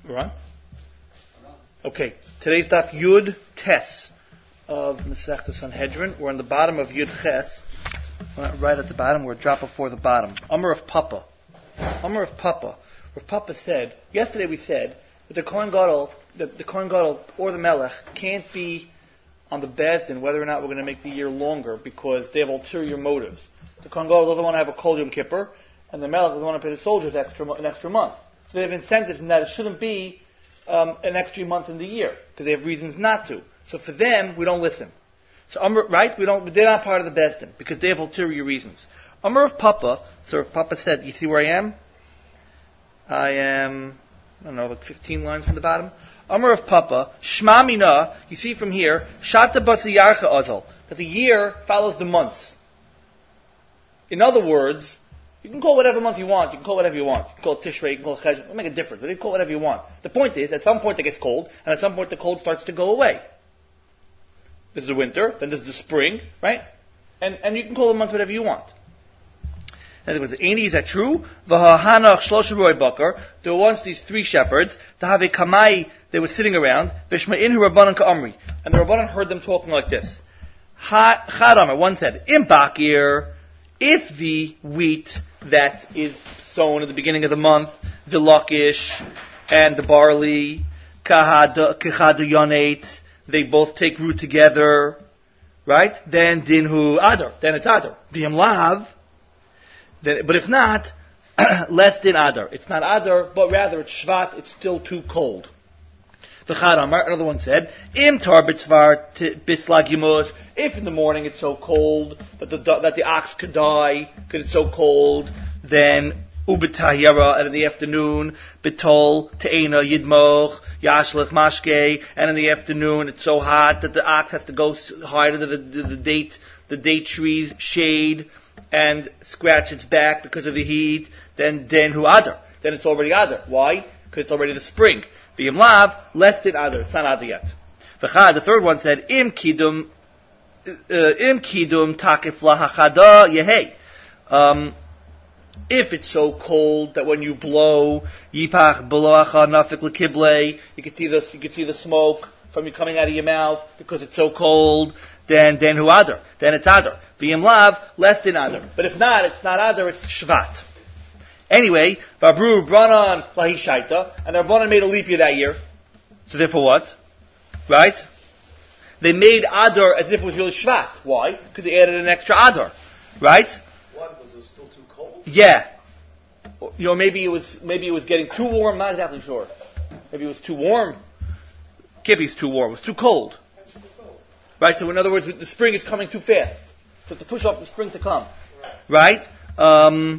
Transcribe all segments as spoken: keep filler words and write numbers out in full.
Right? Okay, today's daf Yud Tes of Masechta Sanhedrin. We're on the bottom of Yud Ches. Right at the bottom, we're a drop before the bottom. Amar of Papa. Amar of Papa. Rav Papa said, yesterday we said that the Kohen Gadol, the, the Kohen Gadol or the Melech can't be on the Beis Din whether or not we're going to make the year longer because they have ulterior motives. The Kohen Gadol doesn't want to have a Kol Yom Kippur, and the Melech doesn't want to pay the soldiers extra, an extra month. So they have incentives in that it shouldn't be um, an extra month in the year because they have reasons not to. So for them, we don't listen. So Amr, right? We don't. They're not part of the Beis Din because they have ulterior reasons. Amr of Papa. So Rav Papa said, "You see where I am? I am. I don't know, like fifteen lines from the bottom." Amr of Papa. Shma mina. You see from here. Shata basa yarcha azal. That the year follows the months. In other words, you can call whatever month you want. You can call whatever you want. You can call it Tishrei. You can call it Cheshvan. It doesn't make a difference. But you can call whatever you want. The point is, at some point it gets cold, and at some point the cold starts to go away. This is the winter, then this is the spring, right? And and you can call the months whatever you want. In other words, is that true? V'hahanach shlosha roi bakar. There were once these three shepherds. To have a kamai, they were sitting around. V'shma'in hu rabbanan ka'amri. And the rabbanan heard them talking like this. Chad Amar, one said, Im bakir, if the wheat that is sown at the beginning of the month, the lakish, and the barley, kahadu yonet, they both take root together, right? Then dinhu adar, then it's adar. V'yam lav, but if not, less than adar. It's not adar, but rather it's shvat. It's still too cold. V'chad amar, another one said, im tar b'tzvar bislag yimuz. If in the morning it's so cold that the that the ox could die because it's so cold, then ubetayera, and in the afternoon bitol te'ena yidmoch yashlich mashke, and in the afternoon it's so hot that the ox has to go hide under the, the, the date the date tree's shade and scratch its back because of the heat. Then then hu adar, then it's already adar. Why? Because it's already the spring. V'yim lav, less than adar. It's not adar yet. V'chad, the third one said im kidum im kidum takif lahachada yehei. Um. If it's so cold that when you blow, yipach beloacha nafik lekible, you can see this, you can see the smoke from you coming out of your mouth because it's so cold. Then, then hu adar, then it's adar. V'yim lav, less than adar. But if not, it's not adar, it's shvat. Anyway, vabru branan lahishaita, and the Rabbanan made a leap year that year. So therefore, what? Right? They made adar as if it was really shvat. Why? Because they added an extra adar, right? Yeah, you know, maybe it was maybe it was getting too warm. I'm not exactly sure. Maybe it was too warm. Kippy's too warm. It was too cold. Right. So in other words, the spring is coming too fast. So to push off the spring to come. Right. Um,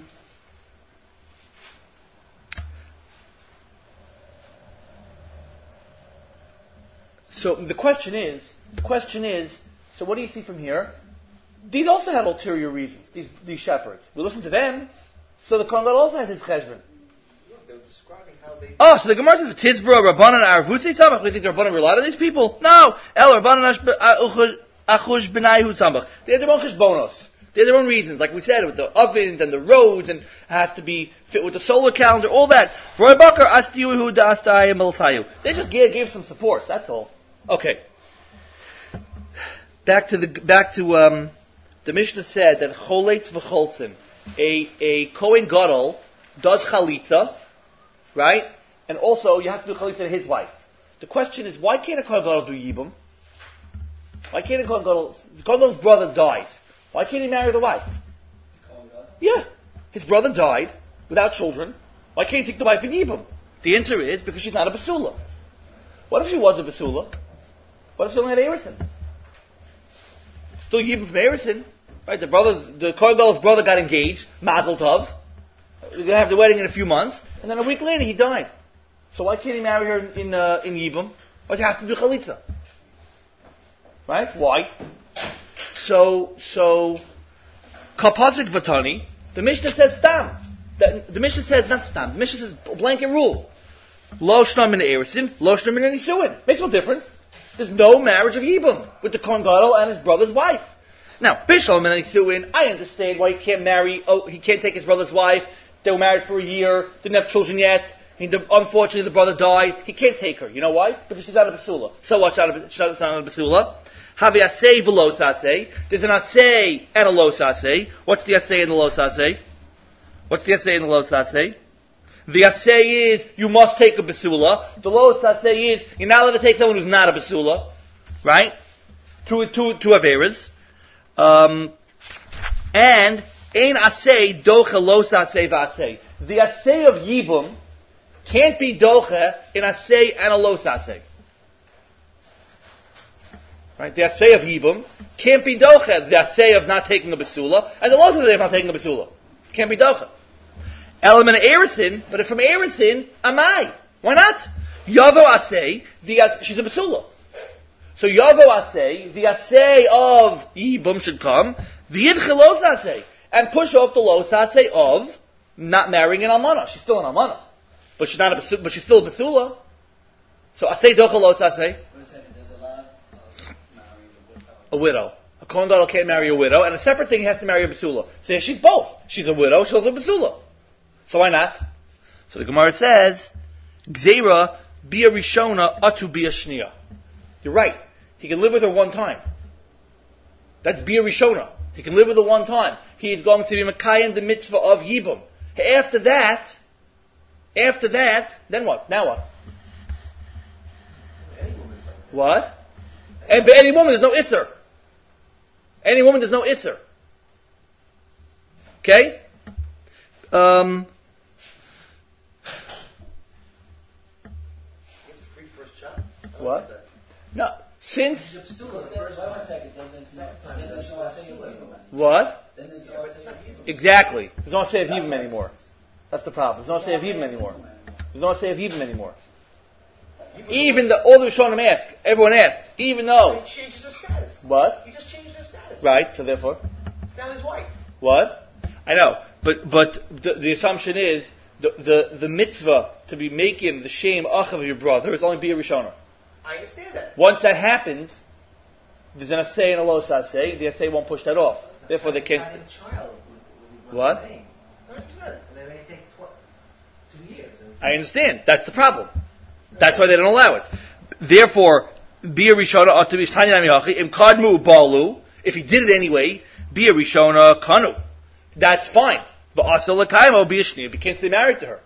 so the question is, the question is, so what do you see from here? These also had ulterior reasons, these these shepherds. We listen to them, so the Kohen Gadol also has his cheshbon. They're describing how they... Oh, so the Gemara says, Titzbro, Rabbanan, Arvutzi, Samach. We think the Rabbanan relied on these people? No. El, Rabbanan, Achush, Benaihu, Samach. They had their own cheshbonos. They had their own reasons, like we said, with the ovens and the roads, and it has to be fit with the solar calendar, all that. Roy Bakar, Astiyuhu, Da'astaya, Melsayu. They just gave, gave some support, that's all. Okay. Back to the, back to, um, the Mishnah said that choletz v'choltzin, a a Kohen Gadol does chalitza, right? And also you have to do chalitza to his wife. The question is, why can't a Kohen Gadol do yibum? Why can't a Kohen Gadol? The Kohen Gadol's brother dies. Why can't he marry the wife? Yeah, his brother died without children. Why can't he take the wife in yibum? The answer is because she's not a basula. What if she was a basula? What if she only had Erison? Still yibum from Erison. Right, the brothers, the Kohen Gadol's brother got engaged, Mazel Tov. They're going to have the wedding in a few months, and then a week later he died. So why can't he marry her in uh, in Yibum? Why does he have to do Chalitza? Right? Why? So, so, Kapazik Vatani, the Mishnah says Stam. The, the Mishnah says not Stam. The Mishnah says blanket rule. Lo Shnam in Erison, Lo Shnam in Nisuin. Makes no difference. There's no marriage of Yibum with the Kohen Gadol and his brother's wife. Now, Bishlam and Nisuin, I understand why he can't marry, oh, he can't take his brother's wife. They were married for a year, didn't have children yet. He, the, unfortunately, the brother died. He can't take her. You know why? Because she's out of basula. So what? She's out of, she's out of basula. Havi asay v'lo sasay. There's an asay and a lo sasay. What's the asay and the lo sasay? What's the asay and the lo sasay? The asay is you must take a basula. The lo sasay is you're not allowed to take someone who's not a basula, right? Two two two averas. Um, and ein asay docha lo sasay v'asay. The asay of yibum can't be docha in asay and a lo sasay. Right? The asay of yibum can't be docha. The asay of not taking a basula and the lo sasay of not taking a basula can't be docha. Element of erisin, but if from erisin, amai. Why not? Yavo asay, the she's a basula. So yavo asay, the asay of yibum should come. V'yidche lo sasay, and push off the lo sasay of not marrying an almana. She's still an almana, but she's not a basula, but she's still a basula. So asay docha lo sasay. A widow. A kohen gadol can't marry a widow, and a separate thing he has to marry a basula. So she's both. She's a widow. She's also a basula. So why not? So the Gemara says, Gzeira bia rishona atu bia shnia. You're right. He can live with her one time. That's bia rishona. He can live with her one time. He is going to be Mekayim the mitzvah of Yibum. After that, after that, then what? Now what? What? And but any woman, there's no isser. Any woman, there's no isser. Okay? Um... What? No. Since... What? Exactly. There's no say of Yibum anymore. That's the problem. There's no say of Yibum anymore. There's no say of Yibum anymore. Even the, all the Rishonim ask, everyone asks, even though... He changes her status. What? He just changed her status. Right, so therefore... It's now his wife. What? I know, but but the, the assumption is, the, the, the mitzvah to be making the shame ach of your brother is only be a Rishonim. I understand that. Once that happens, there's an assay and a lo sasay. The assay won't push that off. Therefore, they can't. Having a child with, with what? one hundred percent. And they may take tw- two years. I understand. That's the problem. That's why they don't allow it. Therefore, be a rishona ought to be im kadmu balu. If he did it anyway, be a rishona kanu. That's fine. But asal lekaimo be a shni if he can't stay married to her.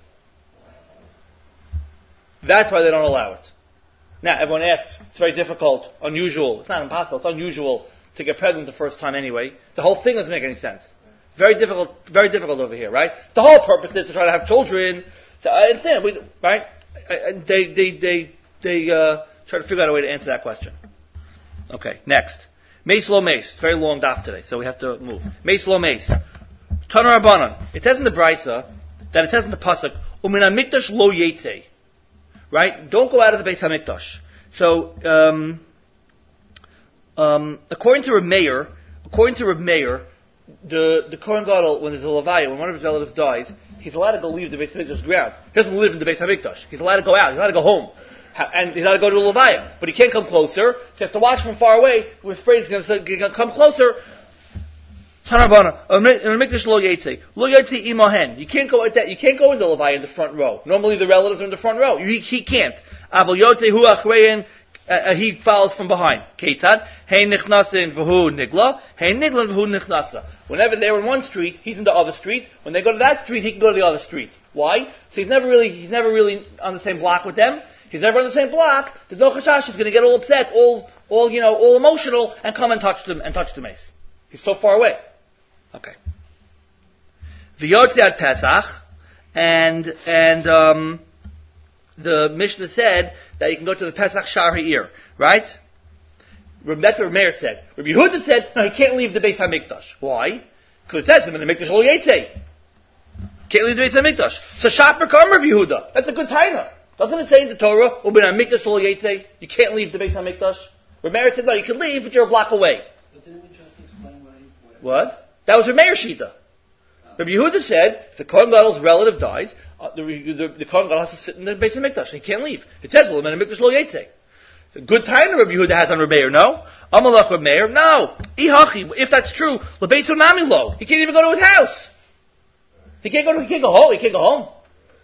That's why they don't allow it. Now, everyone asks, it's very difficult, unusual. It's not impossible, it's unusual to get pregnant the first time anyway. The whole thing doesn't make any sense. Very difficult, very difficult over here, right? The whole purpose is to try to have children. So I understand, we, right? I, I, they, they, they, they, uh, try to figure out a way to answer that question. Okay, next. Mace lo mace. It's a very long daf today, so we have to move. Mace lo mace. Tanar Rabbanan. It says in the Brisa, that it says in the Pasuk, Umin HaMikdash lo yetzei. Right? Don't go out of the Beis HaMikdash. So, um, um, according to Reb Meir, according to Reb Meir, the, the Kohen Gadol, when there's a Levaya, when one of his relatives dies, he's allowed to go leave the Beis HaMikdash grounds. He doesn't live in the Beis HaMikdash. He's allowed to go out. He's allowed to go home. And he's allowed to go to a Levaya. But he can't come closer. He has to watch from far away. We're afraid he's going to come closer. You can't go at that. You can't go into Levi in the front row. Normally, the relatives are in the front row. He, he can't. He follows from behind. Whenever they're in one street, he's in the other street. When they go to that street, he can go to the other street. Why? So he's never really, he's never really on the same block with them. He's never on the same block. There's no chashash. He's going to get all upset, all, all you know, all emotional, and come and touch them and touch the mace. He's so far away. Okay. V'yotze ad Pesach, and and um, the Mishnah said that you can go to the Pesach Shar Ha'ir, right? That's what Meir said. Rabbi Yehuda said, no, he can't leave the Beis HaMikdash. Why? Because it says him in the Mikdash Lo Yetzei. Can't leave the Beis HaMikdash. So Shaper Kam Rabbi Yehuda. That's a good taina. Doesn't it say in the Torah, Ubin HaMikdash Lo Yetzei, you can't leave the Beis HaMikdash? Rabbi Meir said, no, you can leave, but you're a block away. But didn't we just explain what he... What? That was Rabbi Meir Shita. Rabbi Yehuda said, if the Kohen Gadol's relative dies, uh, the, the, the Kohen Gadol has to sit in the Beis HaMikdash. He can't leave. It says, well, in the Mikdash Lo Yetzei. It's a good time that Rabbi Yehuda has on Rabbi Meir, no? Amalach Rabbi Meir, no. Ihachi, if that's true, Lebeis Unami Lo. He can't even go to his house. He can't go to, he can't go home. He can't go home.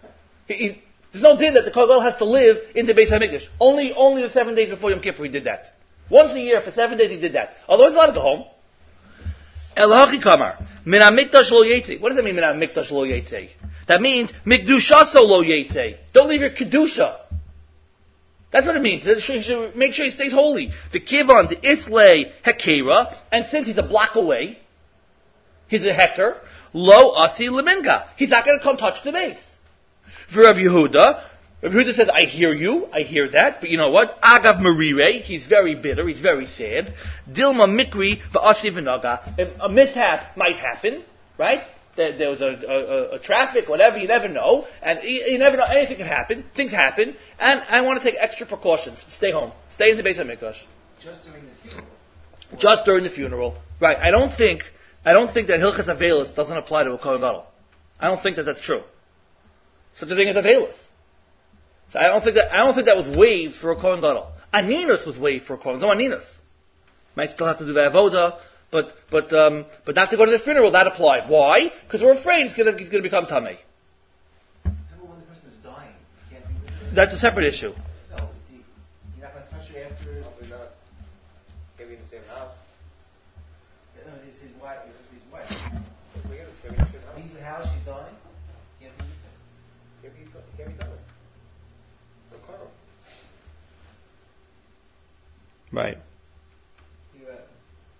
He, he, there's no din that the Kohen Gadol has to live in the Beis HaMikdash. Only, only the seven days before Yom Kippur he did that. Once a year for seven days he did that. Otherwise, he's allowed to go home. El Hachi Kamar, Min HaMikdash Lo Yetei. What does that mean, Min HaMikdash Lo Yetei? That means Mikdusha So Lo Yetei. Don't leave your kedusha. That's what it means. You should make sure he stays holy. The Kivon, the Islay Hekera, and since he's a block away, he's a hecker. Lo Asi Leminga. He's not going to come touch the base. For Rabbi Yehuda, Rabbi Yehuda says, I hear you, I hear that, but you know what? Agav Marire, he's very bitter, he's very sad. Dilma Mikri V'asi V'naga. A mishap might happen, right? There, there was a, a, a traffic, whatever, you never know. And you, you never know, anything can happen. Things happen. And I want to take extra precautions. Stay home. Stay in the Beis HaMikdash. Just during the funeral. Just during the funeral. Right. I don't think, I don't think that Hilchas Avelis doesn't apply to a Kohen Gadol. I don't think that that's true. Such a thing as Avelis. So I don't think that, I don't think that was waived for a Kohen Gadol. Aninus was waived for a Kohen Gadol. No Aninus. Might still have to do the Avoda. But but um, but not to go to the funeral, that applied. Why? Because we're afraid he's going to he's going to become tamei. When the person is dying, you can't be with That's a separate issue. No, but you, you're not going to touch her after. Probably not. Maybe in the same house. No, it's his wife. It's his wife. Maybe it's maybe in the same house. He's in the house. She's dying. You can't be with her. Can't be t- can't be tamei. No karma. Right. You, uh,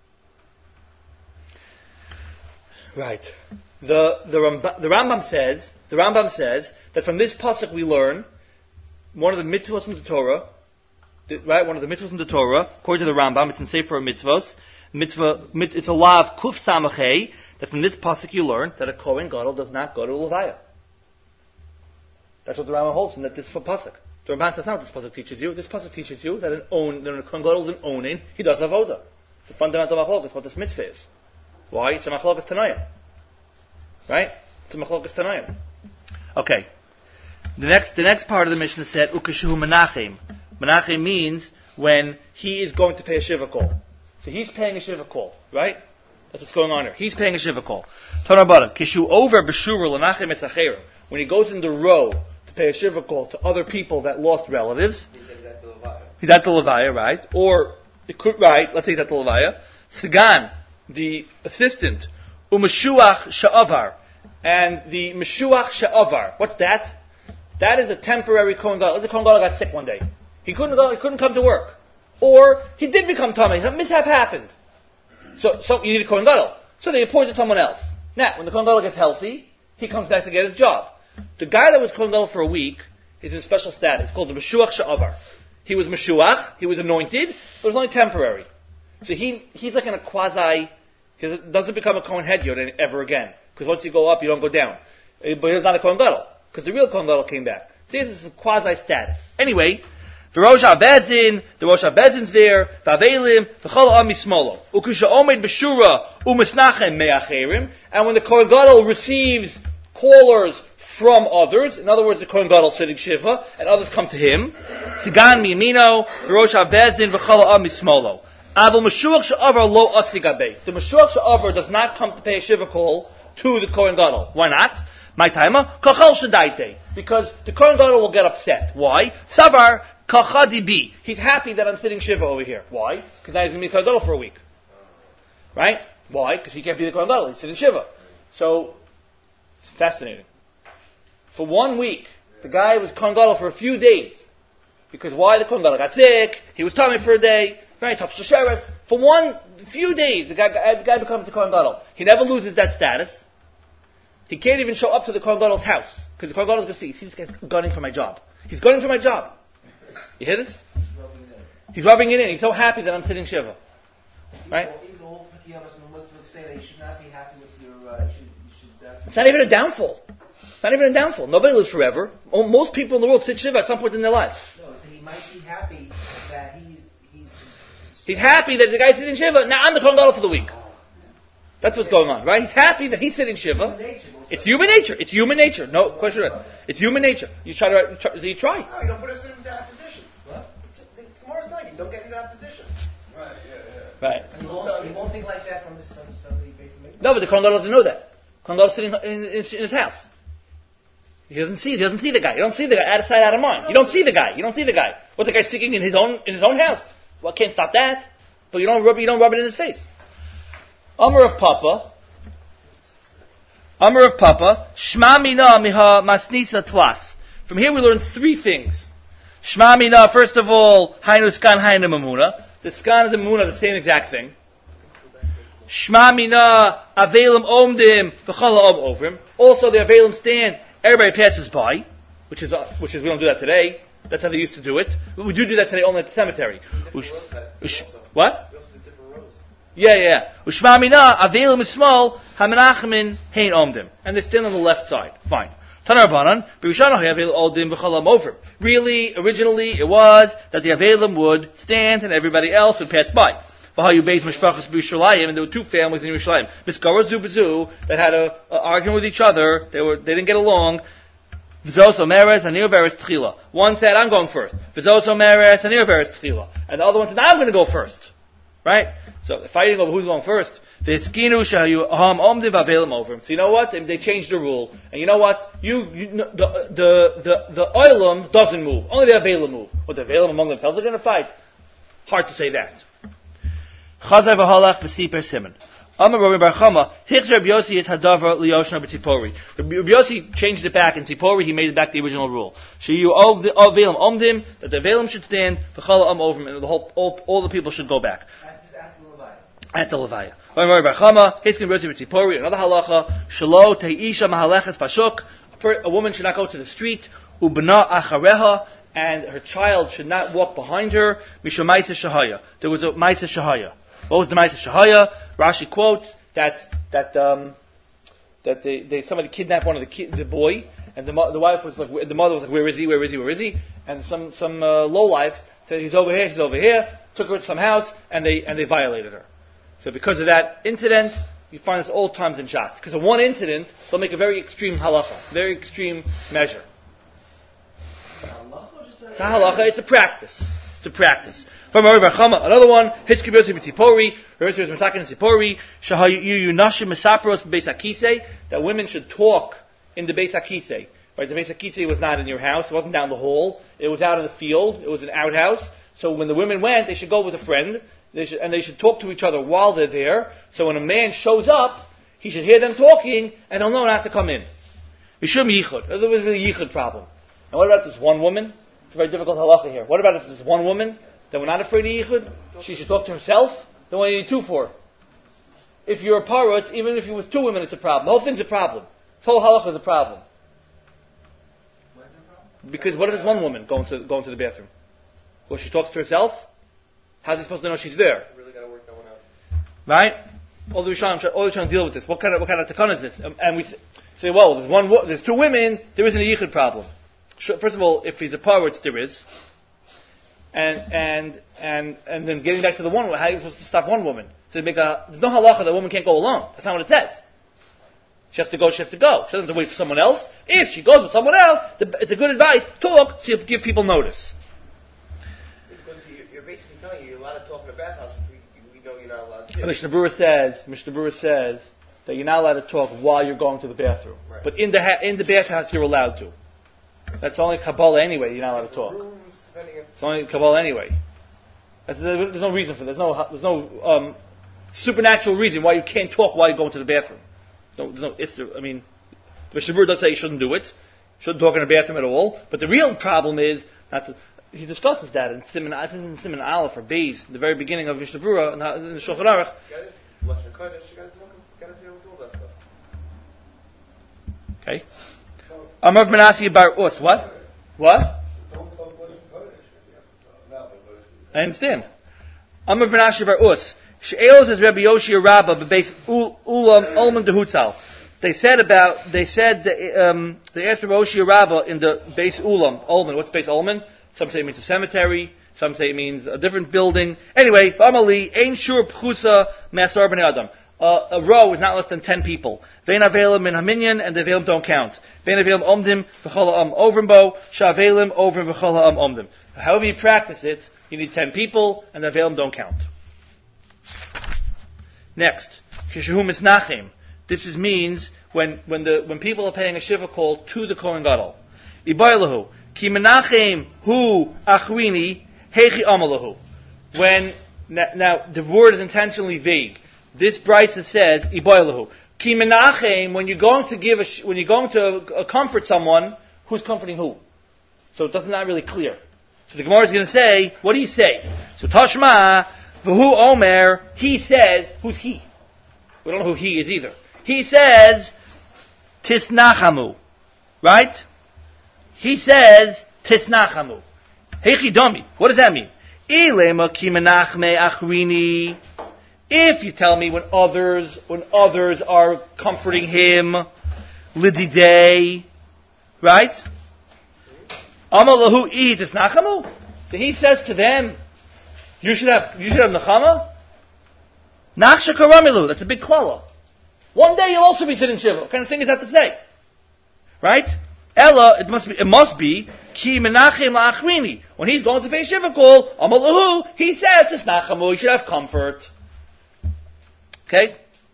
Right. The the Rambam, the Rambam says the Rambam says that from this pasuk we learn one of the mitzvos in the Torah, the, right? One of the mitzvos in the Torah, according to the Rambam, it's in Sefer Mitzvos. Mitzvah, mit, it's a law of Kuf Samachei. That from this pasuk you learn that a Kohen Gadol does not go to Levaya. That's what the Rambam holds from that this pasuk. The Rambam says not what this pasuk teaches you. This pasuk teaches you that an own that a Kohen Gadol is an owning. He does avoda. It's a fundamental machlokes. What this mitzvah is. Why? It's a machlokas Tanayim. Right? It's a machlokas Tanayim. Okay. The next, the next part of the Mishnah said, Ukashuhu Menachem. Menachem means when he is going to pay a shiva call. So he's paying a shiva call, right? That's what's going on here. He's paying a shiva call. Tanabara, Kishu over Beshura Lenachem Esacherim. When he goes in the row to pay a shiva call to other people that lost relatives. He said that to Levaya. He's at the Levaya, right? Or, it could, right, let's say he's at the Levaya. Sagan, the assistant, u'meshuach she'avar, and the meshuach she'avar. What's that? That is a temporary Kohen Gadol. Let's say Kohen Gadol got sick one day. He couldn't go, he couldn't come to work. Or, he did become tamei. A mishap happened. So, so you need a Kohen Gadol. So they appointed someone else. Now, when the Kohen Gadol gets healthy, he comes back to get his job. The guy that was Kohen Gadol for a week is in special status. It's called the meshuach she'avar. He was meshuach, he was anointed, but it was only temporary. So he, he's like in a quasi, because it doesn't become a Kohen Hedyot ever again. Because once you go up, you don't go down. But he's not a Kohen Gadol. Because the real Kohen Gadol came back. So this is a quasi status. Anyway, the Rosh HaBezdin, the Rosh HaBezdin's there, Vavelim, V'chol Am Yismolo. Ukusha Omed B'shura, U'misnachem Me'acherim. And when the Kohen Gadol receives callers from others, in other words, the Kohen Gadol sitting Shiva, and others come to him, Sigan Miyamino, the Rosh HaBezdin, V'chol Am Yismolo. The Meshuach She'avar does not come to pay a Shiva call to the Kohen Gadol. Why not? My timer, Kachal Shadaite. Because the Kohen Gadol will get upset. Why? Savar Kachadibi. He's happy that I'm sitting Shiva over here. Why? Because now he's going to be Kohen Gadol for a week. Right? Why? Because he can't be the Kohen Gadol. He's sitting Shiva. So, it's fascinating. For one week, the guy was Kohen Gadol for a few days. Because why? The Kohen Gadol got sick. He was tummy for a day. Very tough to share it. For one few days, the guy, the guy becomes the Kohen Gadol. He never loses that status. He can't even show up to the Kohen Gadol's house. Because the Kohen Gadol's going to see, see this guy's gunning for my job. He's gunning for my job. You hear this? He's rubbing it in. He's rubbing it in. He's so happy that I'm sitting Shiva. Right? Even all Pekiyavas and Muslims say that you should not be happy with your, uh, you should, you should uh, It's not even a downfall. It's not even a downfall. Nobody lives forever. Most people in the world sit Shiva at some point in their lives. No, it's that he might be happy that he's, he's, He's happy that the guy's sitting Shiva. Now I'm the Kohen Gadol for the week. That's what's going on, right? He's happy that he's sitting Shiva. It's human nature. It's human nature. No question about it. It's human nature. You try to, you try, you try. No, you don't put us in that position. What? Tomorrow's night, you don't get in that position. Right, yeah, yeah. Right. he won't, he won't think like that from his son, somebody basically. No, but the Kohen Gadol doesn't know that. Kohen Gadol is sitting in, in, in his house. He doesn't see. He doesn't see the guy. You don't see the guy. Out of sight, out of mind. You don't see the guy. You don't see the guy. What's the guy sticking in his own in his own house? Well, can't stop that. But you don't rub. You don't rub it in his face. Amar of Papa. Amar of Papa. Shma mina miha masnisa twas. From here we learn three things. Shma mina. First of all, hainu skan hainu mamuna. The skan and the mamuna, the same exact thing. Shma mina avelim omdim v'chala om ovrim. Also, the avelim stand. Everybody passes by, which is uh, which is we don't do that today. That's how they used to do it. We do do that today only at the cemetery. Ush, ush, what? We also do different rows. Yeah, yeah. Ushma mina avelim is small. Hamenachamin hein omdim, and they stand on the left side. Fine. Tanarbanan b'rishana hayavel omdim v'chala ovrim. Really, originally, it was that the avelim would stand and everybody else would pass by. And there were two families in Yerushalayim. Miskara Zubazu that had a, a argument with each other. They were they didn't get along. V'zos omeres and Nirveres tchila. One said, "I'm going first." V'zos omeres and Nirveres tchila. And the other one said, "I'm going to go first." Right? So they're fighting over who's going first. V'eskinu shayu ham omdiv avelim over. So you know what? They, they changed the rule. And you know what? You, you the the the the oilam doesn't move. Only the avelim move. What the avelim among themselves are going to fight? Hard to say that. Chazai v'halach v'siper siman. Amar Rabbi Bar Chama, Hicks Rabbi Yossi is hadavar liyoshna b'tzipori. Rabbi Yossi changed it back in Tzipori. He made it back the original rule. Sheyu avelim omdim, that the avelim should stand, v'chala om ovrim, and the whole all, all the people should go back. At the levaya. Amar Rabbi Bar Chama, Hicks Rabbi Yossi b'tzipori. Another halacha, shelo teisha mahaleches pashuk. A woman should not go to the street. Ubna achareha. And her child should not walk behind her. Mishum ma'aseh shahaya. There was a ma'aseh shahaya. What was the ma'aseh shahaya? Rashi quotes that that um, that they, they somebody kidnapped one of the ki- the boy, and the mo- the wife was like, the mother was like, where is he? Where is he? Where is he? And some some uh, lowlifes said, he's over here. He's over here. Took her to some house, and they and they violated her. So because of that incident, you find this all times in Shas. Because of one incident, they'll make a very extreme halacha, very extreme measure. It's a halacha, it's a practice. It's a practice. From Rabbi Bar Chama, another one, Hitzki B'Yossi B'Tzipori, Rabbi Yossi B'Masakin in Tzipori, Shahayu Nashim Mesapros B'Beis HaKisei, that women should talk in the Beis HaKisei. Right, the Beis HaKisei was not in your house, it wasn't down the hall, it was out in the field, it was an outhouse. So when the women went, they should go with a friend, they should, and they should talk to each other while they're there. So when a man shows up, he should hear them talking, and he'll know not to come in. Mishum Yichud. There's a really Yichud problem. And what about this one woman? It's a very difficult halacha here. What about if this one woman that we're not afraid of yichud? She should talk to herself. Then what do you need two for? If you're a parutz, even if you with two women, it's a problem. The whole thing's a problem. This whole halacha is a problem. Why is it a problem? Because what if there's one woman going to going to the bathroom? Well, she talks to herself. How's he supposed to know she's there? Really got to work that one out. Right? All the Rishonim, all the trying to deal with this. What kind of what kind of takana is this? And we say, well, there's one, there's two women. There isn't a yichud problem. First of all, if he's a parutz, there is. And and and and then getting back to the one, how are you supposed to stop one woman? So make a there's no halacha that a woman can't go alone. That's not what it says. She has to go. She has to go. She doesn't have to wait for someone else. If she goes with someone else, it's a good advice. Talk so you give people notice. Because you're basically telling you you're allowed to talk in a bathhouse, but we, we know you're not allowed to. Mishnah Berurah says. Mishnah Berurah says that you're not allowed to talk while you're going to the bathroom. Right. But in the ha- in the bathhouse, you're allowed to. That's only Kabbalah anyway. You're not allowed to talk. It's only Kabbalah anyway. That's, there's no reason for. There's no. There's no um, supernatural reason why you can't talk while you're going to the bathroom. No, there's no. It's. I mean, the Mishnah Berurah does say you shouldn't do it. Shouldn't talk in a bathroom at all. But the real problem is not to. He discusses that in Siman. I think in Siman Aleph or Beis, the very beginning of Mishnah Berurah in the Shulchan Aruch. Okay. Amar Menashe bar Us. What? What? I understand. Amar Menashe bar Us. She'elos is Rabbi Yoshi Rabbah b'beis ulam olman dehutzal. They said about. They said that, um, they asked Rabbi Yoshi Rabbah in the Beis Ulam Olman. What's Beis Olman? Some say it means a cemetery. Some say it means a different building. Anyway, family ein shur pchusa me'asar b'nei adam. Uh, a row is not less than ten people. Vein avelim min haminyan, and the avelim don't count. Vein avelim omdim v'chol ha'am ovrimbo, sha'avelim ovrim v'chol ha'am omdim. However you practice it, you need ten people, and the avelim don't count. Next, kishehu misnachim. This is means when when the when people are paying a shiva call to the Kohen Gadol. Ibaylahu ki menachem hu achwini hechi amalahu. When now, now the word is intentionally vague. This brisa says ibaylahu ki menachem, when you're going to give a sh- when you're going to uh, comfort someone, who's comforting who? So it doesn't not really clear. So the Gemara is going to say, what do you say? So Tashma v'hu omer, he says, who's he? We don't know who he is either. He says tisnachamu, right? He says tisnachamu. Hechi domi. What does that mean? Ilema ki menachme achrini. If you tell me when others, when others are comforting him, lididei, right? Amalahu i tisnachamu. So he says to them, you should have, you should have nachama. Nachsha karamilu. That's a big klala. One day you'll also be sitting shiva. What kind of thing is that to say? Right? Ella, it must be, it must be ki menachem la'achrini. When he's going to pay shiva call, amalahu, he says tisnachamu. You should have comfort. Okay?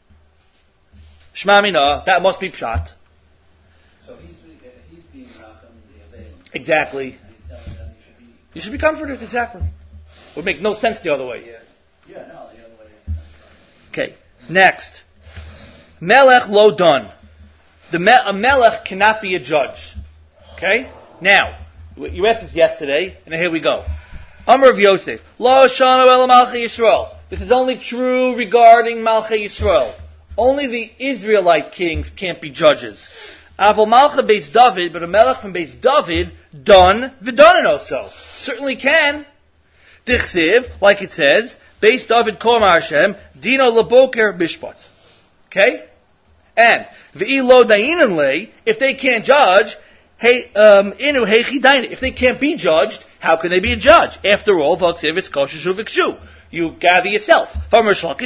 Shma mina, that must be pshat. So he's, he's being racham the Aved. Exactly. And he's telling them you should be... You should be comforted, exactly. Would make no sense the other way. Yeah. Yeah, no, the other way is not right. Okay, next. Melech lo done. The me- a melech cannot be a judge. Okay? Now, you asked this yesterday, and here we go. Amar of Yosef. Lo shanu el Malchei Yisrael. This is only true regarding Malchei Yisrael. Only the Israelite kings can't be judges. Aval Malcha Beis David, but a melech from Beis David, done v'donen also. Certainly can. Dichsiv, like it says, Beis David Komar Hashem, Dino Laboker Bishpat. Okay? And, V'i lo da'inan le, if they can't judge, hey, um, inu hechi da'inan. If they can't be judged, how can they be a judge? After all, v'aksiv it's kosher shu v'kshu. You gather yourself. First you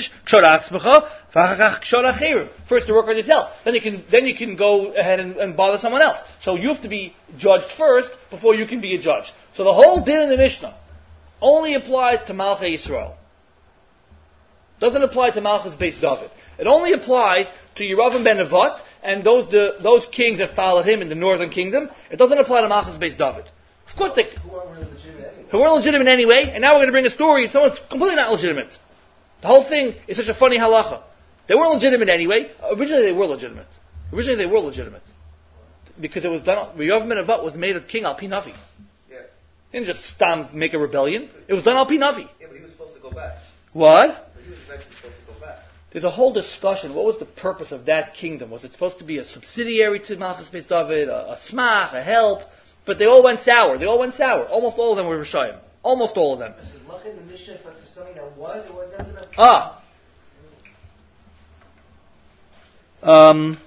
work on yourself. Then you can then you can go ahead and, and bother someone else. So you have to be judged first before you can be a judge. So the whole din in the Mishnah only applies to Malchei Yisrael. Doesn't apply to Malchus Beis David. It only applies to Yeravam ben Nevat and those the, those kings that followed him in the northern kingdom. It doesn't apply to Malchus Beis David. Of course they... Who are legitimate anyway? Who weren't legitimate anyway, and now we're going to bring a story of someone's completely not legitimate. The whole thing is such a funny halacha. They weren't legitimate anyway. Originally they were legitimate. Originally they were legitimate. Because it was done, Yeravam ben Nevat was made a king al pi Navi. Yeah. He didn't just stam, make a rebellion. It was done al pi Navi. Yeah, but he was supposed to go back. What? But he was eventually supposed to go back. There's a whole discussion. What was the purpose of that kingdom? Was it supposed to be a subsidiary to Malchus Beis David, a, a smach, a help? But they all went sour. They all went sour. Almost all of them were Rishayim. Almost all of them. Ah. Um.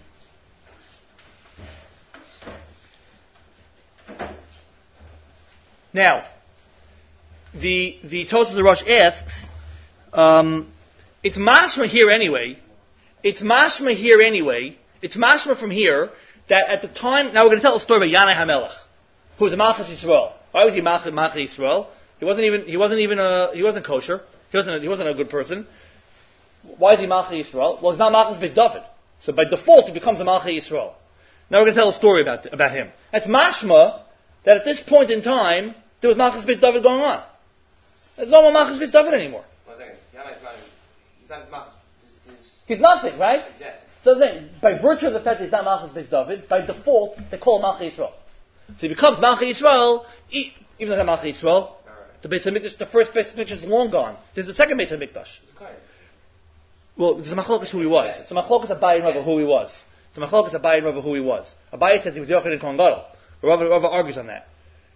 Now, the the Tosfos Rosh asks, um, it's mashma here anyway. It's mashma here anyway. It's mashma from here that at the time. Now we're going to tell a story about Yanai HaMelech, who was a Malchus Yisrael. Why was he Malchus Yisrael? He wasn't even. He wasn't even a. He wasn't kosher. He wasn't. A, he wasn't a good person. Why is he Malchus Yisrael? Well, he's not Malchus Beis David. So by default, he becomes a Malchus Yisrael. Now we're going to tell a story about about him. That's mashma that at this point in time there was Malchus Beis David going on. There's no more Malchus Beis David anymore. One second. Yanai's not. He's not Malchus. He's, He's nothing, right? Exactly. So then, by virtue of the fact that he's not Malchus Beis David, by default they call him Malchus Yisrael. So he becomes Malchus Yisrael, even though he's not Malchus Yisrael. The Beis Hamikdash, the first Beis Hamikdash is long gone. There's the second Beis Hamikdash. Well, it's a machlokas who he was. It's a machlokas Abaye and Rava who he was. It's a machlokas Abaye and Rava who he was. Abaye says he was Yochanan Kohen Gadol. Rava, Rava argues on that.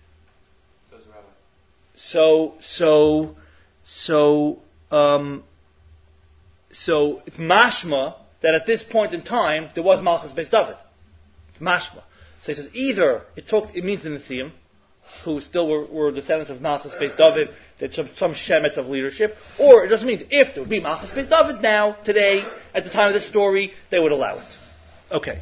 So, so, so, um, so it's mashma that at this point in time there was Malchus Beis David. It's mashma. So he says either it talked, it means the Nesiim, who still were, were descendants of Malchus Beis David, that some, some shemets of leadership, or it just means if there would be Malchus Beis David now, today, at the time of this story, they would allow it. Okay.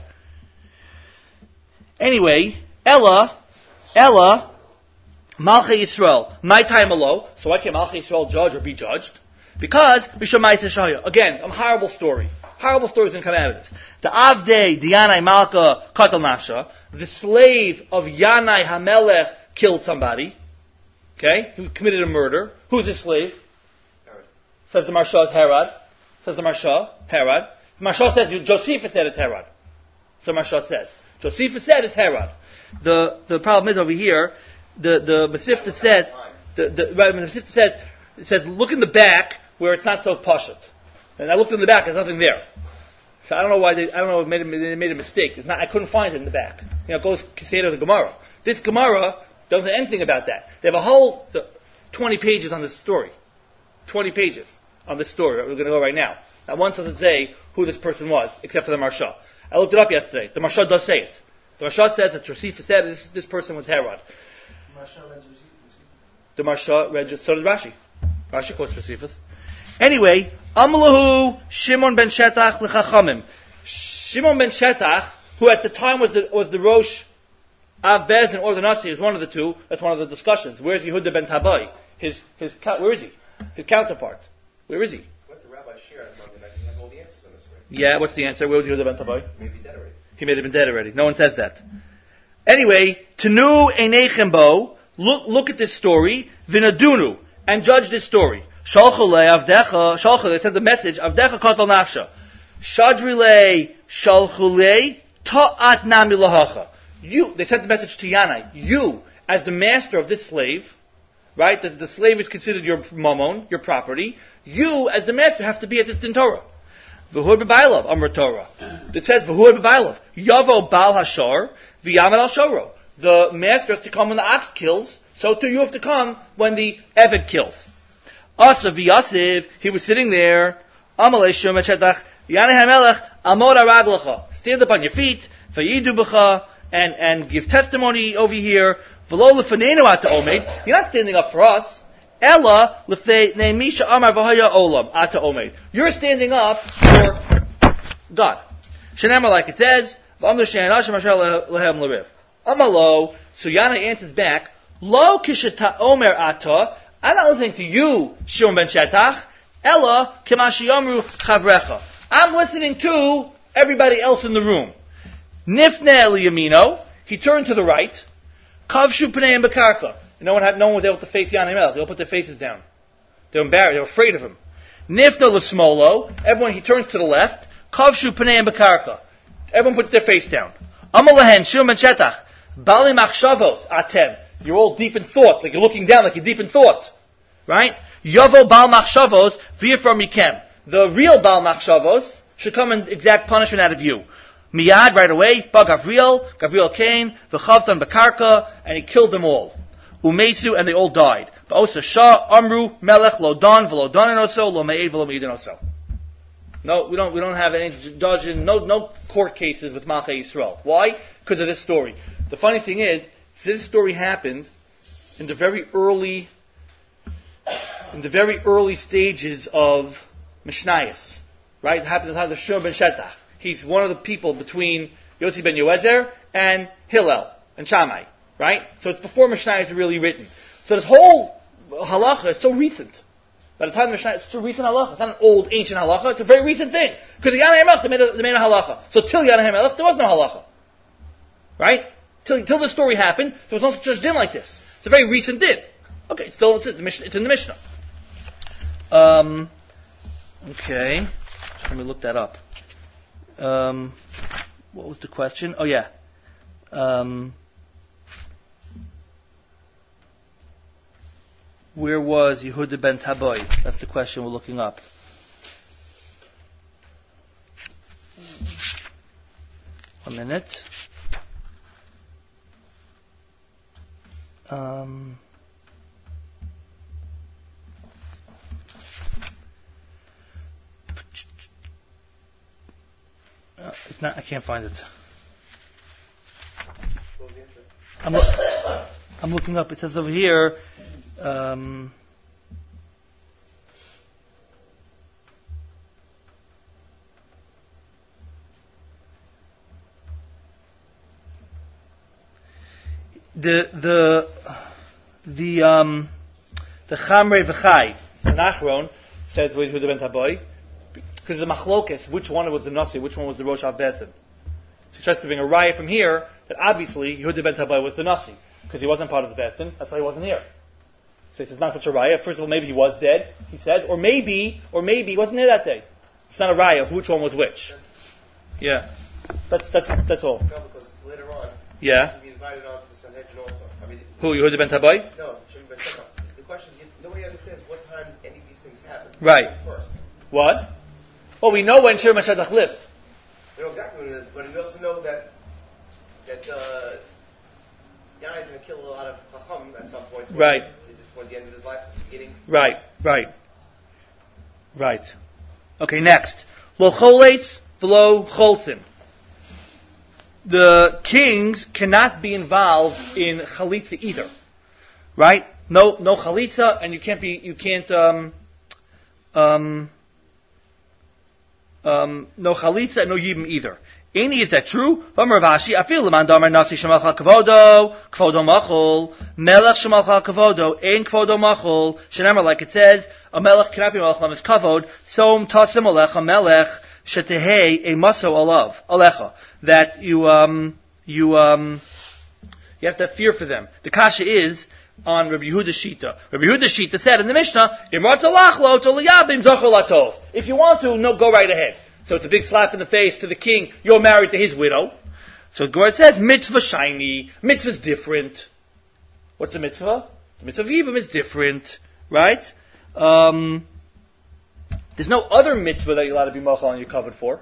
Anyway, Ella, Ella, Malchei Yisrael, my time alo. So why can't Malchei Yisrael judge or be judged? Because Mishamai Shaya. Again, a horrible story. horrible stories going to come out of this. The Avdei Dianai Malka Katal Nafsha, the slave of Yanai Hamelech killed somebody. Okay, he committed a murder. Who's his slave? Herod. Says the Marsha, it's Herod. Says the Marsha, Herod. The Marsha says, Josephus said it's Herod. So Marsha says. Josephus said it's Herod. The the problem is over here, the the Mesivta says, the the right, the Mesivta says, it says, look in the back where it's not so pashut. And I looked in the back, there's nothing there. So I don't know why they, I don't know if they made a, they made a mistake. It's not, I couldn't find it in the back. You know, it goes Keseda the Gemara. This Gemara doesn't say anything about that. They have a whole twenty pages on this story. twenty pages on this story. We're going to go right now. Not once does it say who this person was, except for the Marsha. I looked it up yesterday. The Marsha does say it. The Marsha says that Josephus said this, this person was Herod. The Marsha read, so did Rashi. Rashi quotes Josephus. Anyway, Amalahu Shimon ben Shetach l'chachamim. Shimon ben Shetach, who at the time was the was the Rosh Av Bezin or the Nasi, is one of the two. That's one of the discussions. Where's Yehuda ben Tabai? His his where is he? His counterpart. Where is he? What's the Rabbi Shir on Monday night? You have all the answers on this, right? Yeah. What's the answer? Where was Yehuda ben Tabai? Maybe dead already. He may have been dead already. No one says that. Anyway, Tenu Einechembo. Look look at this story. Vinadunu and judge this story. Shalchule avdecha, shalchule, they sent the message, avdecha katal nafsha. Shadrile shalchule ta'at nami lahacha. You, they sent the message to Yanai. You, as the master of this slave, right, the, the slave is considered your mamon, your property. You, as the master, have to be at this din Torah. V'hur b'bailov, amr Torah. It says, v'hur b'bailov. Yavo bal hashar, v'yamed al shoro. The master has to come when the ox kills, so too you have to come when the eved kills. Asa v'yasiv, he was sitting there. Amalei shum etchetach yanei hamelech amod araglacha. Stand up on your feet, v'yidu b'cha, and and give testimony over here. V'lo lefanenu ata omed. You're not standing up for us. Ella lefnei misha amar v'haya olam ata omed. You're standing up for God. Shenemar, like it says, v'amdu she'en Hashem asher lehem l'riv. Amalo. So Yanai answers back, lo kishata omer ata. I'm not listening to you, Shimon ben Shetach. Ella kemashi yamru chavrecha. I'm listening to everybody else in the room. Nifne liyamino. He turned to the right. Kavshu pnei bekarka. No one had, no one was able to face Yanai Melech. They all put their faces down. They were embarrassed. They were afraid of him. Nifta l'smolo. Everyone, he turns to the left. Kavshu pnei bekarka. Everyone puts their face down. Amalahen Shimon ben Shetach. Bali machshavos atem. You're all deep in thought, like you're looking down, like you're deep in thought. Right? Yavo Baal Machshavos, V'yifram Mikem. The real Baal Machshavos should come and exact punishment out of you. Miyad, right away, Ba Gavriel, Gavriel came, V'chavtan Bakarka, and he killed them all. Umesu, and they all died. Ba'osa Shah, Amru, Melech, Lodan, V'lodan enoso, Lo Me'ed, V'lo Me'ed enoso. No, we don't, we don't have any judging, no, no court cases with Malchei Yisrael. Why? Because of this story. The funny thing is, this story happened in the very early, in the very early stages of Mishnayos, right? It happened at the time of Shimon ben Shetach. He's one of the people between Yossi ben Yoezer and Hillel and Shammai, right? So it's before Mishnayos are really written. So this whole halacha is so recent. By the time the Mishnayos, it's a recent halacha. It's not an old, ancient halacha. It's a very recent thing. Because the Yanai Melech, they made a, they made a halacha. So till Yanai Melech, there was no halacha, right? Till, till the story happened, there was no such din like this. It's a very recent din. Okay, it's still it's, in the Mishnah, it's in the Mishnah. Um, okay, let me look that up. Um, what was the question? Oh yeah. Um, where was Yehuda ben Tabai? That's the question we're looking up. One minute. Um, uh, it's not. I can't find it. I'm, lo- I'm looking up. It says over here. Um, the the the um the Chamrei V'chai, the Nachron says Yehuda ben Tabai. because the machlokes, which one was the nasi, which one was the rosh beis. So he tries to bring a raya from here that obviously Yehuda ben Tabai was the nasi because he wasn't part of the beis din. That's why he wasn't here. So he says it's not such a raya. First of all, maybe he was dead. He says, or maybe, or maybe he wasn't there that day. It's not a raya. Which one was which? Yeah, that's that's that's all. No, because later on, yeah, he should be invited on to the Sanhedrin also. I mean, who Yehuda ben Tabai? No, shouldn't be. The question is, nobody understands what time any of these things happen. Right. First. What? Well, we know when Shir Mashadach lived. We know exactly when it is, but we also know that that uh, Yana is going to kill a lot of Chacham at some point. Right. Is it towards the end of his life, the beginning? Right, right. Right. Okay, next. Lo choletz v'lo choltzin. The kings cannot be involved in chalitza either. Right? No, no chalitza, and you can't be, you can't, um, um, um, no chalitza and no yibim either. Any, is that true? V'amar Rashi, afil l'man damar nasi shemalcha kavodo, kvodo machol, melech shemalcha kavodo, ein kvodo machol, shenemar, like it says, a melech cannot be melech lamis kavod, so tasim alecha melech shetehei a maso alav, alecha, that you, um, you, um, you have to have fear for them. The kasha is on Rabbi Yehuda Shita. Rabbi Yehuda Shita said in the Mishnah, if you want to, no, go right ahead. So it's a big slap in the face to the king, you're married to his widow. So the Gemara says, mitzvah shiny, mitzvah's different. What's the mitzvah? The mitzvah of Yibam is different, right? Um, there's no other mitzvah that you're allowed to be mochel on your covered for.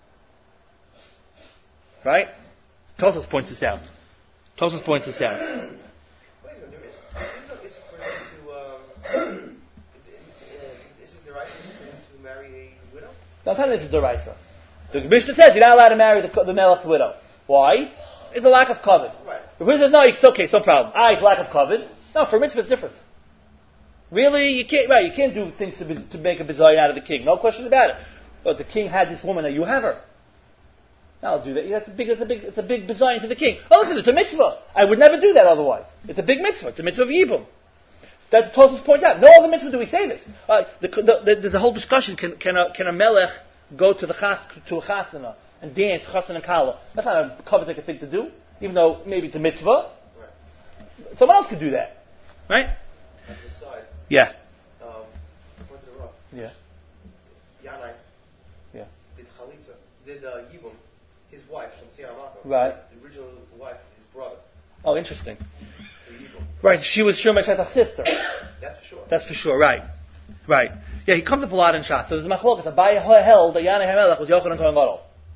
Right? Tosfos points this out. Tosfos points this out. Wait a minute, there is, there's no issue for him to, um, is, is, is it the right thing for him to marry a widow? Not telling this is Deraisa. The Mishnah says you're not allowed to marry the, the Melech's widow. Why? It's a lack of covet. Right. The Mishnah says, no, it's okay, it's no problem. Ah, it's lack of covet. No, for a mitzvah it's different. Really, you can't, right, you can't do things to, be, to make a bizarre out of the king. No question about it. But the king had this woman, now you have her. Now I'll do that. That's a big, that's a big, it's a big bizarre to the king. Oh, listen, it's a mitzvah. I would never do that otherwise. It's a big mitzvah. It's a mitzvah of Yibum. That's what Tosfos points out. No other mitzvah do we say this. Uh, the, the, the, the whole discussion, can, can, a, can a melech go to the chas, to a chasana and dance, chasana and kala? That's not a coveted thing to do, even though maybe it's a mitzvah. Right. Someone else could do that. Right? As an aside, yeah. Um, what's it rough? Yeah. Yanai Yeah. did chalitza, did uh, Yibum, his wife, Shamsi Amaka, right. the original wife, his brother. Oh, interesting. Right, she was Shir Meshetach's sister. That's for sure. That's for sure, right. Right. Yeah, he comes up a lot in Shas. So there's a machlokas. Abaye held that Yanai HaMelech was Yochanan Kohen Gadol.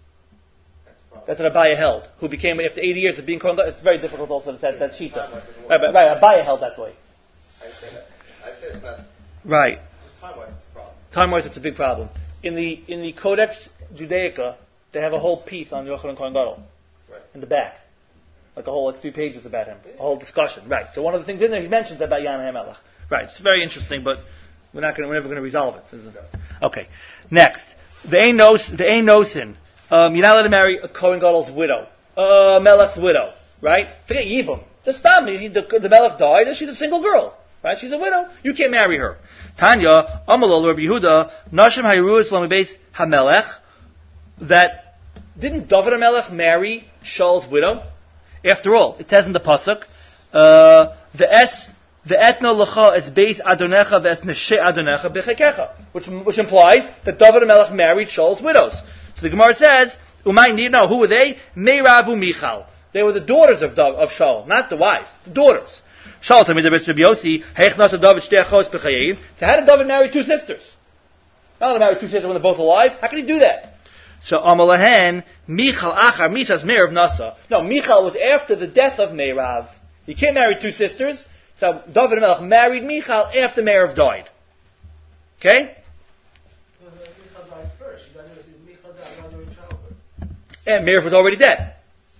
That's what Abaye held, who became, after eighty years of being Kohen Gadol. It's very difficult also to say that Shita. Right, right, right, Abaye held that way. I say that. I say it's not. Right. Just time-wise, it's a problem. Time-wise, it's a big problem. In the in the Codex Judaica, they have a whole piece on Yochanan Kohen Gadol. Right. In the back. Like a whole, like three pages about him. A whole discussion. Right. So one of the things in there, he mentions about Yanai HaMelech. Right. It's very interesting, but we're not going. We're never going to resolve it. Isn't it? Okay. Next, the Ein Nos, the Ein Nosin. Um, you're not allowed to marry a Kohen Gadol's widow, uh, Melech's widow. Right. Forget Yibum. Just stop me. The, the Melech died, and she's a single girl. Right. She's a widow. You can't marry her. Tanya, Amalol, Rabbi Yehuda, Nashim Hayru Islam Beis HaMelech. That didn't David HaMelech marry Shaul's widow? After all, it says in the pasuk, uh, the es the etno lecha es beis adonecha ve'es neshe adonecha bechekecha, which which implies that David HaMelech married Shaul's widows. So the Gemara says, "Umay need know who were they? Meirav uMichal. They were the daughters of of Shaul, not the wife, the daughters." Shaul told me the Rabbi Yossi, "Heich nasa David shtei achos b'chayein." So how did David marry two sisters? Not to marry two sisters when they're both alive. How can he do that? So Amalahen, Michal Achar Misas Meirav Nasa. No, Michal was after the death of Meirav. He can't marry two sisters. So David HaMelech married Michal after Meirav died. Okay? Well, Michal died first. Michal died while they were in childbirth. And Meirav was already dead.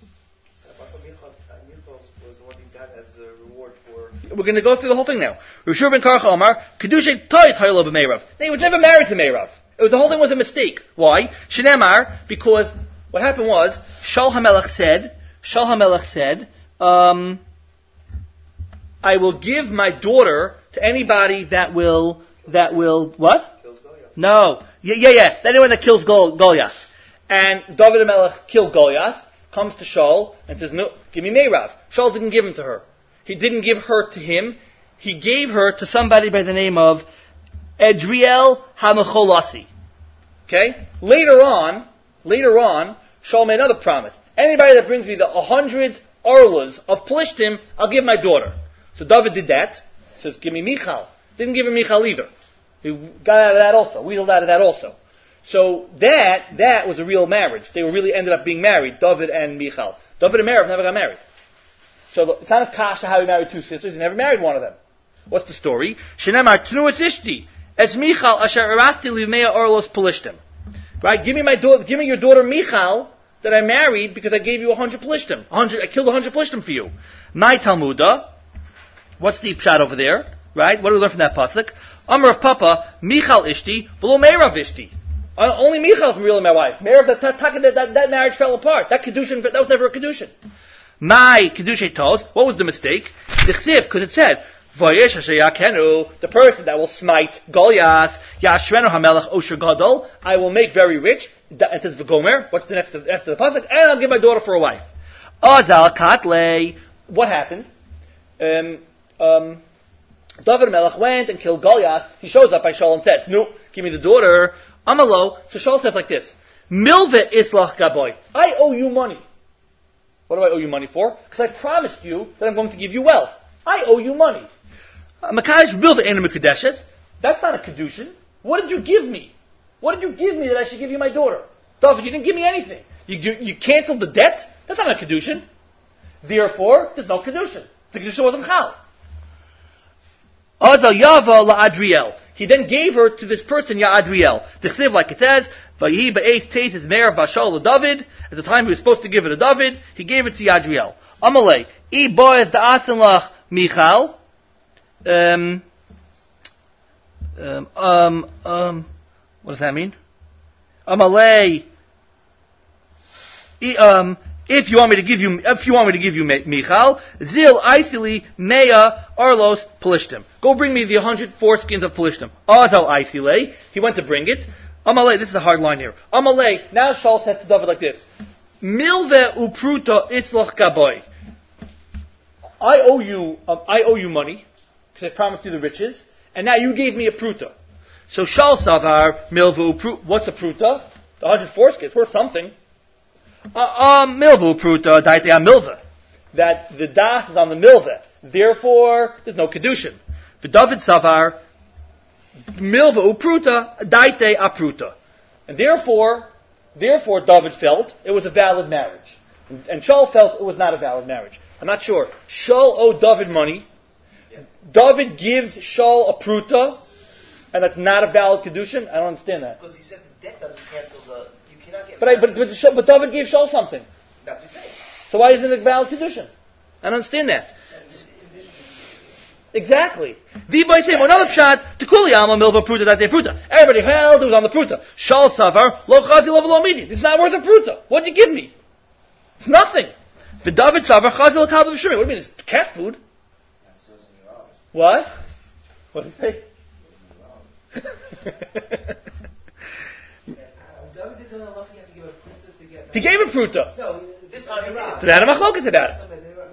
We're going to go through the whole thing now. Rishur ben Karcha Omar, Kedushay Toit Haylo b'Meirav. He was never married to Meirav. It was, the whole thing was a mistake. Why? Shenemar, because what happened was, Shaul HaMelech said, Shaul HaMelech said, um, I will give my daughter to anybody that will, that will, what? No. Yeah, yeah, yeah. Anyone that kills Gol- Goliath. And David HaMelech killed Goliath, comes to Shaul, and says, no, give me Meirav. Shaul didn't give him to her. He didn't give her to him. He gave her to somebody by the name of Edriel HaMecholasi. Okay? Later on, later on, Shaul made another promise. Anybody that brings me the a hundred orlas of Plishtim, I'll give my daughter. So David did that. Says, give me Michal. Didn't give him Michal either. He got out of that also. Wheedled out of that also. So that, that was a real marriage. They were really ended up being married, David and Michal. David and Meirav never got married. So it's not a kasha how he married two sisters. He never married one of them. What's the story? Shenemar Tnuas Ishti. Es Michal asher arasti livmea orlos Pelishtim. Right? Give me my daughter, give me your daughter Michal that I married because I gave you a hundred Pelishtim. A hundred, I killed a hundred Pelishtim for you. My Talmuda. What's the pshat over there? Right? What do we learn from that pasuk? Amar of Papa, Michal Ishti, below Meirav Ishti. Uh, only Michal is really my wife. Meirav, that, that, that, that marriage fell apart. That kedushin, that was never a kedushin. My kedushin told, what was the mistake? The chsiv, because it said, Vayesh asher yakenu, the person that will smite Goliath, Yashrenu hamelech osher gadol, I will make very rich. It says v'gomer. What's the next after the pasuk? And I'll give my daughter for a wife. Azal katlei. What happened? Um, um, David HaMelech went and killed Goliath. He shows up by Shaul and says, no, give me the daughter. Amalo. So Shaul says like this, Milve islach gaboy. I owe you money. What do I owe you money for? Because I promised you that I'm going to give you wealth. I owe you money. Makayish Milve enu mekudeshes. That's not a kedushin. What did you give me? What did you give me that I should give you my daughter? David, you didn't give me anything. You, you, you canceled the debt? That's not a kedushin. Therefore, there's no kedushin. The kedushin wasn't chal. Azal Yava LaAdriel. He then gave her to this person, Ya'adriel. The chsiv, like it says, Vayi ba'eis teis is Meirav Bashal David. At the time he was supposed to give it to David, he gave it to Ya'adriel. Amalei, I boaz da'asin lach Michal. Um, um, um, um, what does that mean? Amalei, I, um, If you want me to give you, if you want me to give you Michal, Zil Isili Mea Arlos Pelishtim. Go bring me the hundred foreskins of Pelishtim. Azal Isile. He went to bring it. Amalei. This is a hard line here. Amalei. Now Shaul said to David like this: Milve upruta itzlach gaboy. I owe you, um, I owe you money because I promised you the riches, and now you gave me a pruta. So Shaul Savar Milve upruta. What's a pruta? The hundred foreskins. It's worth something. Uh, um, milva pruta daite a milva. That the das is on the milva. Therefore, there's no kedushin. The David savar milva upruta daite a pruta. And therefore, therefore David felt it was a valid marriage. And, and Shaul felt it was not a valid marriage. I'm not sure. Shaul owed David money. Yeah. David gives Shaul a pruta, and that's not a valid kedushin. I don't understand that. Because he said the debt doesn't cancel the. But, I, but, but, but David gave Shaul something. That's what saying. So why isn't it a valid kedushin? I don't understand that. Exactly. V'bay say another pshat to kuli alma milva pruta that they pruta. Everybody held it was on the pruta. Shaul savar lo chazi lo v'lo midi. It's not worth a pruta. What did you give me? It's nothing. The David savar chazi lo kalba v'shumi. What do you mean? It's cat food. What? What did he say? He gave a pruta. No, this on Iraq. So they had a machlokas about it.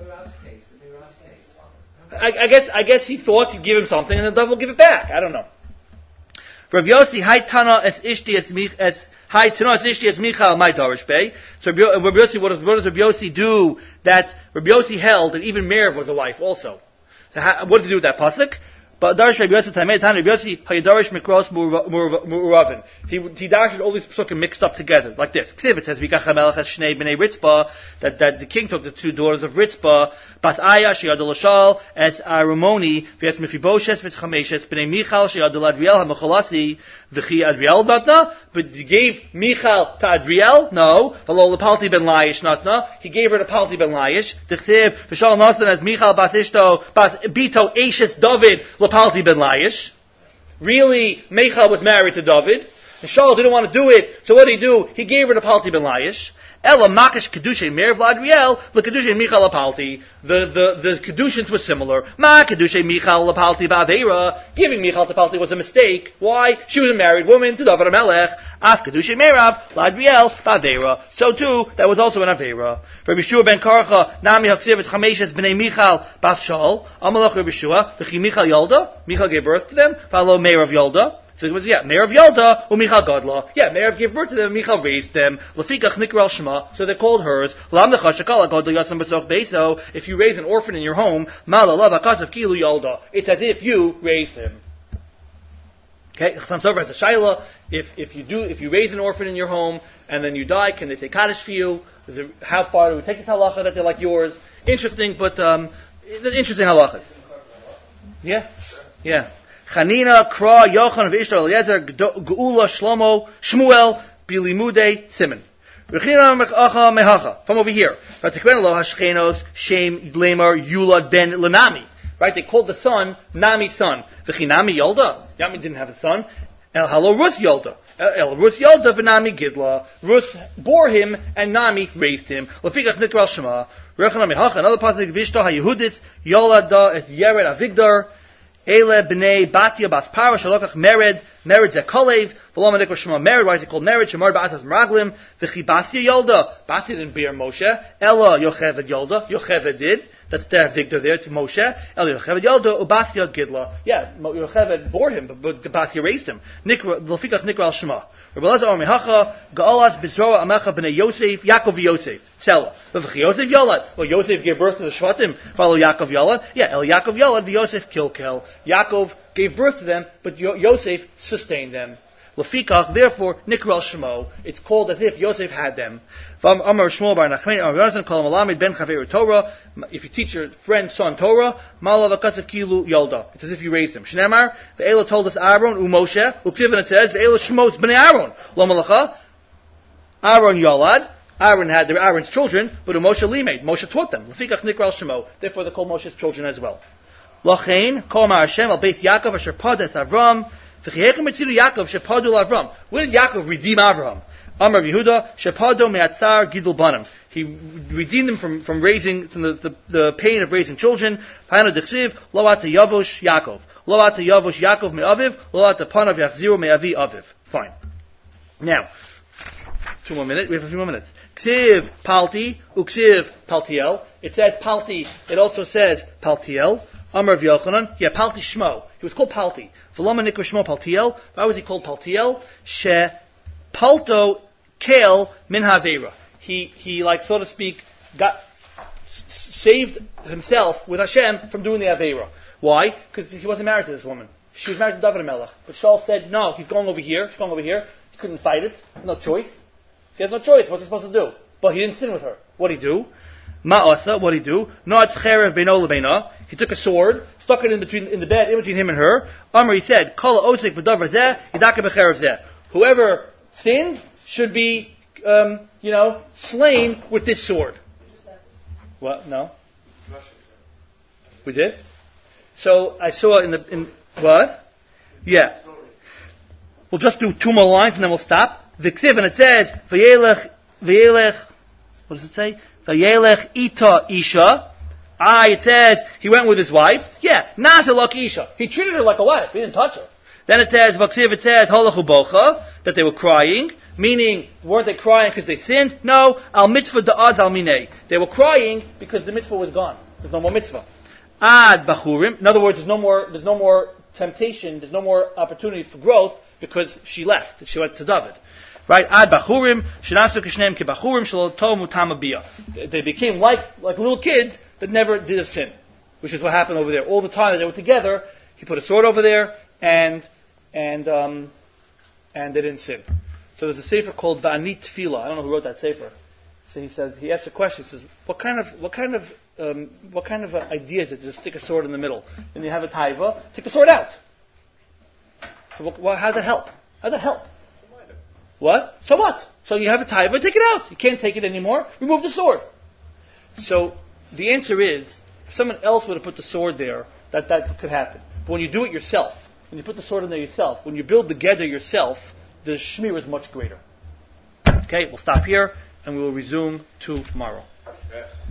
I, I guess I guess he thought he'd give him something and the devil will give it back. I don't know. Rav Yossi, Hai Tana es Ishti es Mich es Hai Tana es Ishti es Michal my Darish Bey. So Rav Yossi, what does, what does Rav Yossi do that Rav Yossi held that even Meirav was a wife also? So how, what does he do with that pasuk? But Darish Rav Yossi Tamei Tan Rav Yossi Hayadarish Mikros Muravin. He he darshed all these pasukim mixed up together like this. Ksiv it says Vikach Hamelech es Shnei Bnei Ritzpah that that the king took the two daughters of Ritzpah Bas Aya Sheyadol Shal es Aramoni V'es Mephibosheth V'es Chameshet Bnei Michal Sheyadol Adriel HaMecholasi V'chi Adriel Natna. But he gave Michal to Adriel. No, V'lo Lepalti Ben Laish Natna. He gave her to Palti Ben Laish. The Ksiv V'shal Nasan as Michal Bas Ishto Bas Bito Eshes David Lepalti Ben Laish. Really, Michal was married to David. And Shaul didn't want to do it, so what did he do? He gave her to Palti Ben Laish. Ella Makash Kedushin Meir Vladriel, the Kedushin Michal Apalti. The the the Kedushins were similar. Ma Kedushin Michal Apalti Ba'Aveira. Giving Michal Apalti was a mistake. Why? She was a married woman to David HaMelech. Af Kedushin Meirav Vladriel Ba'Aveira. So too, that was also an Aveira. Rabbi Shua ben Karcha Nami Haksiv Chameshes Bnei Michal Bas Shaul. Amalach Rabbi Shua. The Michal Yalda. Michal gave birth to them. Follow Meirav Yalda. So it was, yeah, Meir of Yalda, or Michal Gadla. Yeah, Meir of gave birth to them, Michal raised them. Lefikach Nikral Shema, so they're called hers. Lamnecha Shakala Gadla Yatsam Basoch Beso. If you raise an orphan in your home, Malalav Akasav Kilu Yalda. It's as if you raised him. Okay, Chasam Sofer has a shaila. If if you do, if you raise an orphan in your home and then you die, can they take Kaddish for you? Is it, how far do we take the halacha that they're like yours? Interesting, but um, interesting halachas. Yeah, yeah. Chanina, Kra, Yochanan, V'ishtar, Eliezer, Geula, Shlomo, Shmuel, Bilimude, Simon. Rechina Mechacha Mehacha. From over here. Vatikven lo Hashchenos, Shem, Lemar, Yula, Ben, Lenami. Right? They called the son Nami's son. V'chinami Yolda. Yami didn't have a son. El Halo Rus Yolda. El Rus Yolda v'Nami Gidla. Rus bore him and Nami raised him. Lefikach Nikral Shema. Rechina Mehacha. Another pasuk V'ishtar HaYehudit, Yolada et Yered Avigdar. Ele b'nei Batya bas Para shalokach Mered Mered ze Kalev v'lama nikra Shema Mered. Why is it called Mered? Shemar ba'atas Meraglim v'chi Basya Yolda. Basya didn't bear Moshe. Ella Yocheved Yolda. Yocheved did. That's the Victor there to Moshe. Ella Yocheved Yolda Ubasya Gidla. Yeah, Yocheved bore him, but, but Basya raised him. Nikra l'fikach Nikra al Shema. Rabbi Elazar Or Mehacha Ga'alas Bizroa Amecha b'nei Yosef Yaakov Yosef Sela. V'v'chi Yosef Yolad. Well, Yosef gave birth to the Shvatim. Follow Yaakov Yolad. Yeah, El Yaakov Yolad v'Yosef Kilkel. Yaakov gave birth to them, but Yo- Yosef sustained them. Lefikach, therefore, Nikral Shemo. It's called as if Yosef had them. If you teach your friend's son Torah, Malav Akasav Kilu Yolda. It's as if you raised him. Shnemar, the Eila told us Aaron, Umoshe, Uktivin it says, the Eila Shemos Bnei Aaron. Lo Malacha, Aaron Yolad. Aaron had their Aaron's children, but Moshe Limaid. Moshe taught them. Lefikach Nikral Shemo. Therefore, they call Moshe's children as well. Lachain, Kol Hashem al Beit Yaakov Asher Padas Avram. Where did Yaakov redeem Avraham? Amar Yehuda, Shepado me'atzar gidul banim. He redeemed them from, from raising, from the, the, the pain of raising children. Pa'ano dechsiv, lo ata yavosh Yaakov. Lo ata yavosh Yaakov me'aviv, lo ata panav yachziru me'avi aviv. Fine. Now, two more minutes, we have a few more minutes. Ksiv palti, uksiv paltiel. It says palti, it also says paltiel. Amar Yochanan, yeah, palti shmo. He was called palti. V'lama nikra shmo paltiel. Why was he called paltiel? She palto kale min havera. He, he, like, so to speak, got, s- saved himself with Hashem from doing the avera. Why? Because he wasn't married to this woman. She was married to David HaMelech. But Shaul said, no, he's going over here, she's going over here. He couldn't fight it. No choice. He has no choice. What's he supposed to do? But he didn't sin with her. What'd he do? Ma'asa, what'd he do? No'atz cherev beino lebeina. He took a sword, stuck it in between, in the bed, in between him and her. Amr, he said, Kol osik v'davar zeh, yidaka b'cherev zeh. Whoever sins should be, um, you know, slain with this sword. What? No? We did? So, I saw in the, in, what? Yeah. We'll just do two more lines and then we'll stop. The ksiv, and it says, V'yelech, V'yelech, what does it say? V'yelech ita isha. Ah, it says, he went with his wife. Yeah, Nazalak isha. He treated her like a wife. He didn't touch her. Then it says, V'ksiv, it says, Holachu bocha, that they were crying. Meaning, weren't they crying because they sinned? No, al mitzvah da'az al minei. They were crying because the mitzvah was gone. There's no more mitzvah. Ad bachurim. In other words, there's no more, there's no more temptation, there's no more opportunity for growth because she left. She went to David. Right? Ad bachurim, shenasu kishneim ke bachurim shelo tomu tamabiyah. They became like, like little kids that never did a sin. Which is what happened over there. All the time that they were together, he put a sword over there, and, and, um, and they didn't sin. So there's a sefer called Va'anit Tefillah. I don't know who wrote that sefer. So he says, he asks a question. He says, what kind of, what kind of, um, what kind of uh, idea is it to just stick a sword in the middle? And you have a taiva, take the sword out. So what, what, how does that help? How does that help? What? So what? So you have a taiva, take it out. You can't take it anymore. Remove the sword. So the answer is, if someone else would have put the sword there, that that could happen. But when you do it yourself, when you put the sword in there yourself, when you build the gather yourself, the shmir is much greater. Okay, we'll stop here. and we will resume tomorrow. Yeah.